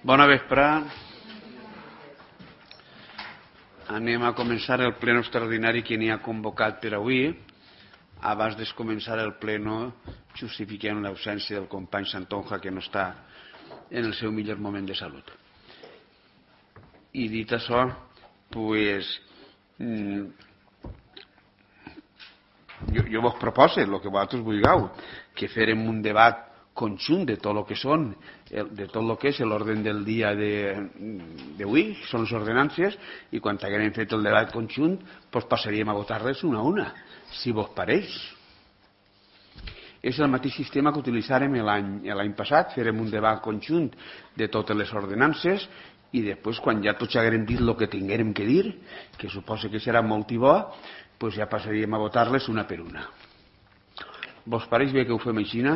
Bona vesprà. Anem a començar el pleno extraordinari que n'hi ha convocat per avui. Abans de començar el pleno, justifiquem l'ausència del company Santonja, que no està en el seu millor moment de salut. I dit això, pues, jo vos propose el que vosaltres vulgueu, que farem un debat conjunt de tot el que són, de tot el que és l'ordre del dia d'avui, són les ordenances, i quan haguem fet el debat conjunt, pues passaríem a votar-les una a una, si vos pareix. És el mateix sistema que utilitzàrem l'any passat, farem un debat conjunt de totes les ordenances, i després, quan ja tots haguem dit el que tinguérem que dir, que suposo que serà molt i bo, pues ja passaríem a votar-les una per una. Vos pareix bé que ho fem així?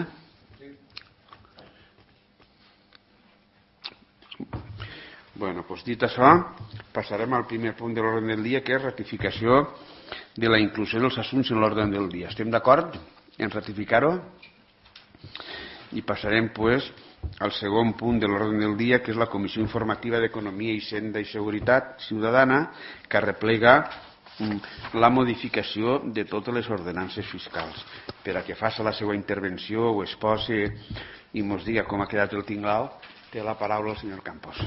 Bueno, doncs dit això, passarem al primer punt de l'ordre del dia, que és ratificació de la inclusió dels assumptes en l'ordre del dia. Estem d'acord en ratificar-ho? I passarem, doncs, al segon punt de l'ordre del dia, que és la Comissió Informativa d'Economia, Hisenda i Seguretat Ciutadana, que arreplega la modificació de totes les ordenances fiscals. Per a que faci la seva intervenció, ho exposi i mos diga com ha quedat el tinglao, té la paraula el senyor Campos.